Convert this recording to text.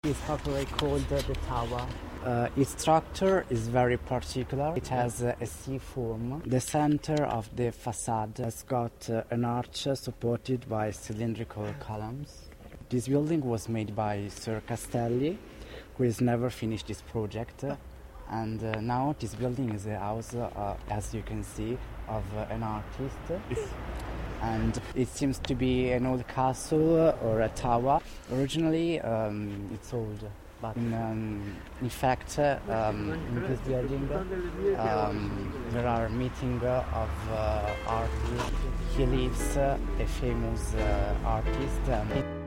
It's popularly called the tower. Its structure is very particular. It has a C form. The center of the facade has got an arch supported by cylindrical columns. This building was made by Sir Castelli, who has never finished this project. And now this building is a house, as you can see, of an artist. And it seems to be an old castle or a tower. Originally, it's old, but in fact, in this building, there are meetings of artists. He lives, a famous artist.